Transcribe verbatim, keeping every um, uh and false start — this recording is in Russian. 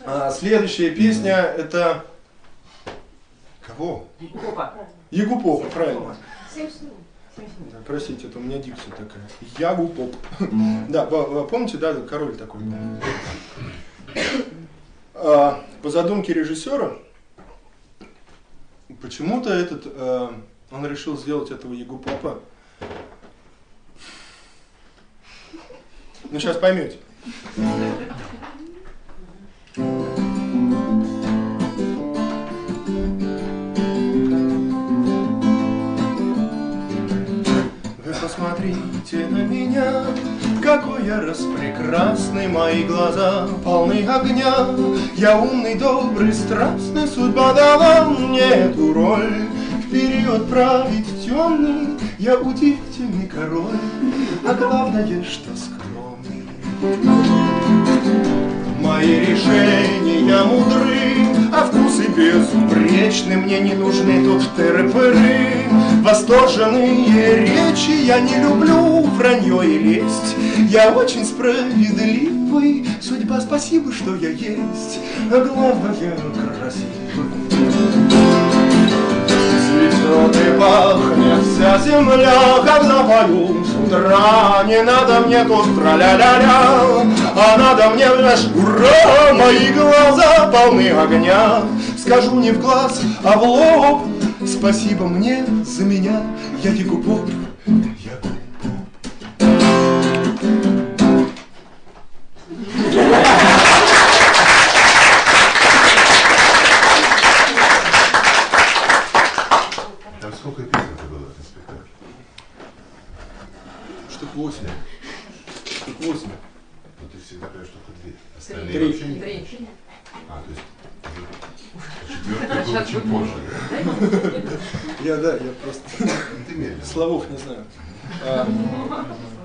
А, следующая песня это... Кого? Егупопа. Егупопа, правильно. Да, простите, это у меня дикция такая. Ягупоп. Да, помните, да, король такой. А, по задумке режиссера, почему-то этот, а, он решил сделать этого Ягупопа. Ну, сейчас поймете. Вы посмотрите на меня, какой я распрекрасный, мои глаза полны огня. Я умный, добрый, страстный, судьба дала мне эту роль. В период править темный, я удивительный король, а главное, что скромный. Мои решения мудры, а вкусы безупречны. Мне не нужны тут тыры-пыры, восторженные речи. Я не люблю вранье и лесть, я очень справедливый. Судьба, спасибо, что я есть, а главное, красивый. Цветет и пахнет вся земля, когда пою с утра. Не надо мне тут тра-ля-ля-ля, а надо мне наш ура. Мои глаза полны огня, скажу не в глаз, а в лоб. Спасибо мне за меня, я Ягупоп, Ягупоп. Там сколько песен было на спектакле? Штук восемь. Штук восемь. Ну ты всегда говоришь только две. Остальные Три. вообще не... Три. А, то есть четвертый был очень позже, да? Я, да, я просто Ты медленно. словов не знаю. А,